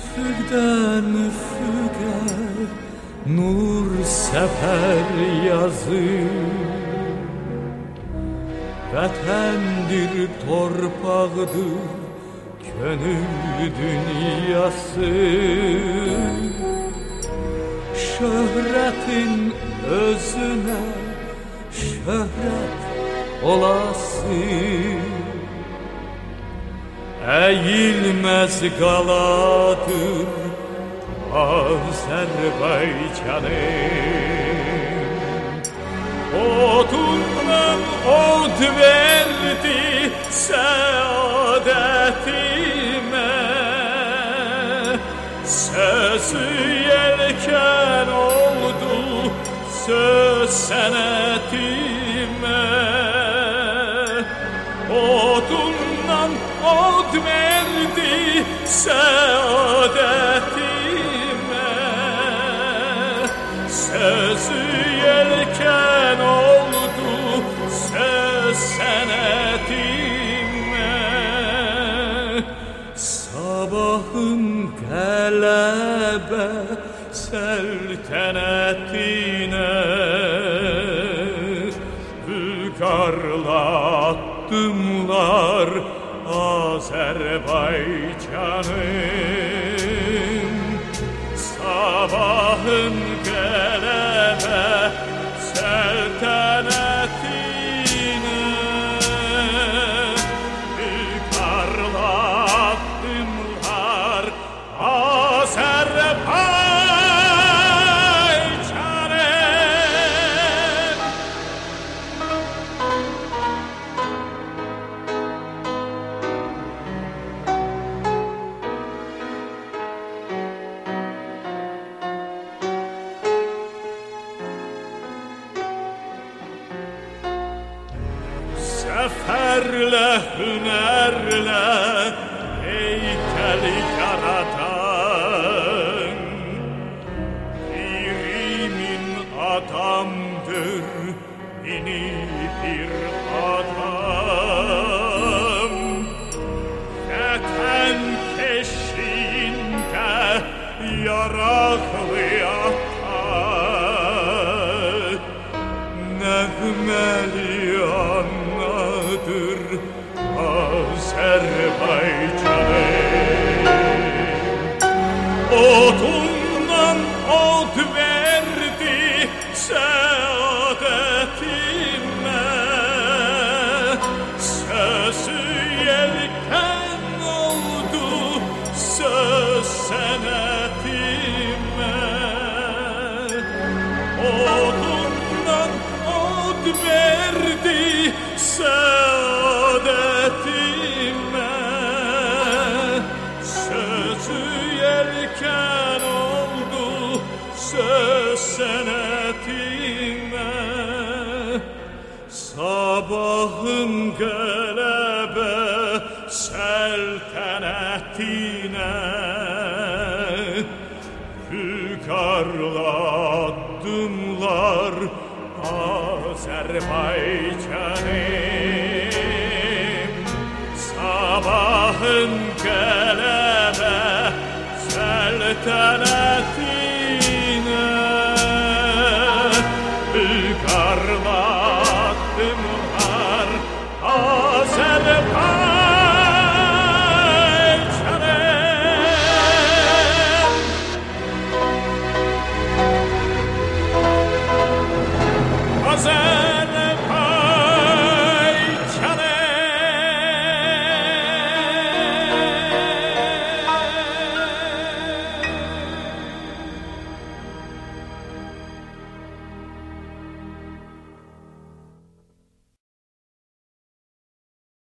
Üfüqdən üfüqə nur səfər yazır. Vətəndir, torpaqdır, könül dünyası. Şöhrətin özünə şöhrət olası. Əyilməz qaladır Azərbaycanım. Odundan od verdi səadətimə. Sözü yelkən oldu söz sənətimə. Odundan od verdi səadətimə. Sözü yelkən oldu söz sənətimə. Sabahın qələbə səltənətinə. Vüqarla addımlar Azərbaycanım. Sabahın qələbə səltənətinə. Vüqarla addımlar Azərbaycanım. Zəfərlə, hünərlə heykəl yaratan birimin adamdır, yeni bir adam. Vətən keşiyində yaraqlı ata, nəğməli anladır Azərbaycanım. Odundan od verdi səadətimə. Sözü yelkən oldu söz sənətimə. Odundan od verdi səadətimə. Sözü yelkən oldu söz sənətimə. Sabahın qələbə səltənətinə. Vüqarla addımlar Azərbaycanım. Sabahın qələbə səltənətinə.